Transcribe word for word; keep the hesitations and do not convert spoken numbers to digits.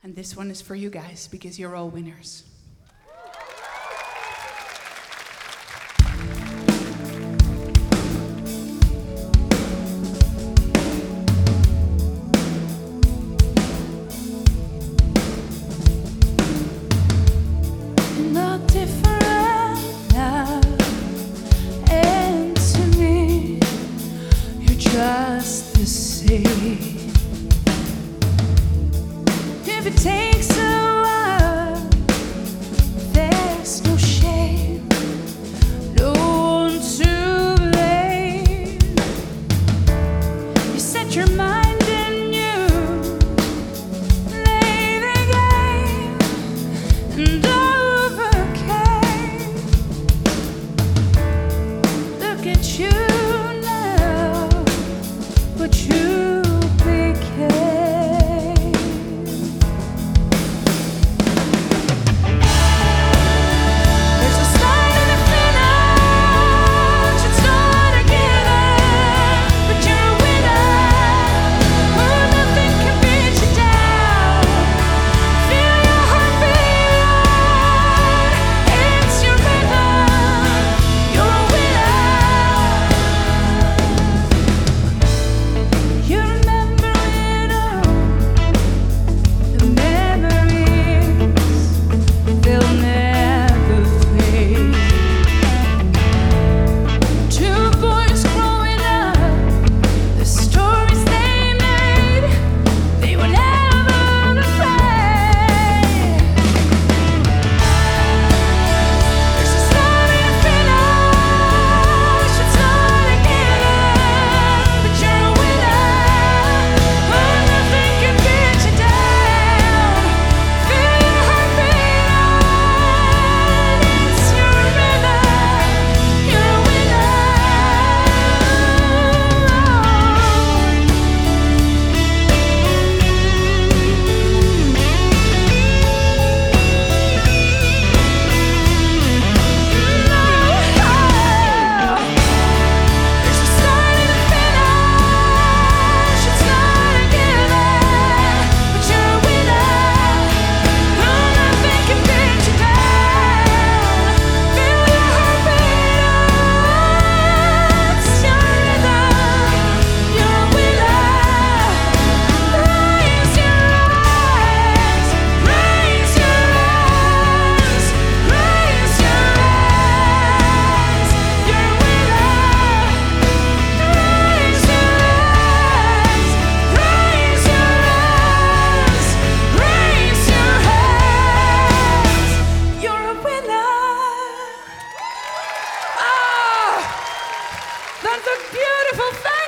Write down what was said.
And this one is for you guys because you're all winners. Not different now, and to me, you're just the same. If it takes a while, there's no shame, no one to blame. You set your mind and you play the game, and overcame. Look at you now, what you became. That's a beautiful thing.